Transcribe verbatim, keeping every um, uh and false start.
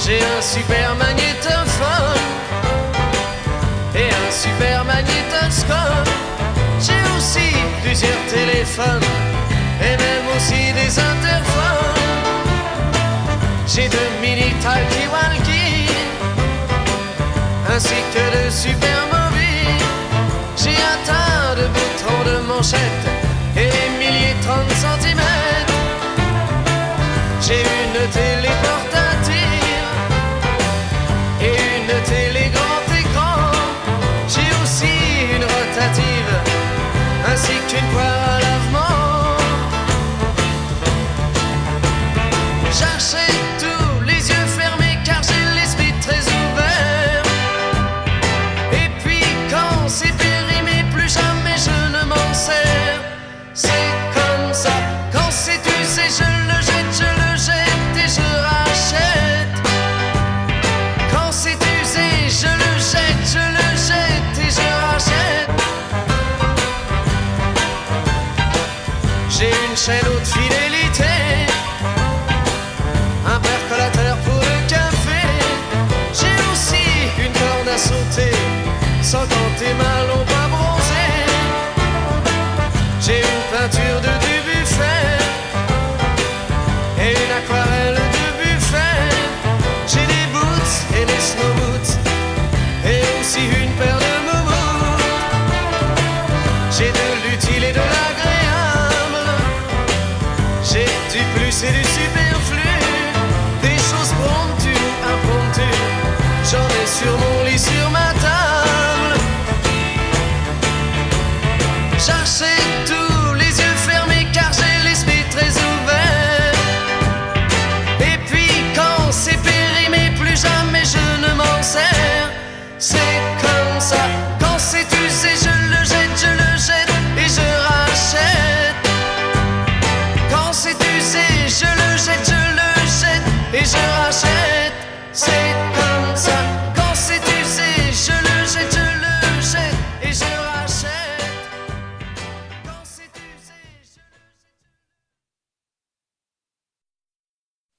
J'ai un super magnétophone et un super magnétoscope. J'ai aussi plusieurs téléphones et même aussi des interphones. J'ai deux mini talkie-walkie ainsi que de super mobiles. J'ai un tas de boutons de manchette et des milliers de trente centimètres. J'ai une télé portative et une télé grand écran. J'ai aussi une rotative ainsi qu'une poire à lavement. J'achète tout les yeux fermés car j'ai l'esprit très ouvert. Et puis quand c'est périmé, plus jamais je ne m'en sers. C'est comme ça, quand c'est usé, je le jette, je le jette et je rachète. Quand c'est usé, je le jette, je le jette et je rachète. J'ai une chaîne haute fidélité, un percolateur pour le café. J'ai aussi une corde à sauter, sans compter ma lampe à bronzer. J'ai une peinture de Dubuffet et une aquarelle de Buffet. J'ai des boots et des snow boots et aussi une paire de moumous. J'ai de l'utile et de l'agréable. J'ai du plus et du superflu, des choses promptues ou impromptues. J'en ai sur mon lit, sur ma table. J'achète tout les yeux fermés car j'ai l'esprit très ouvert. Et puis quand c'est périmé, plus jamais je ne m'en sers. C'est comme ça, quand c'est usé, je le jette, je le jette et je rachète. Quand c'est usé,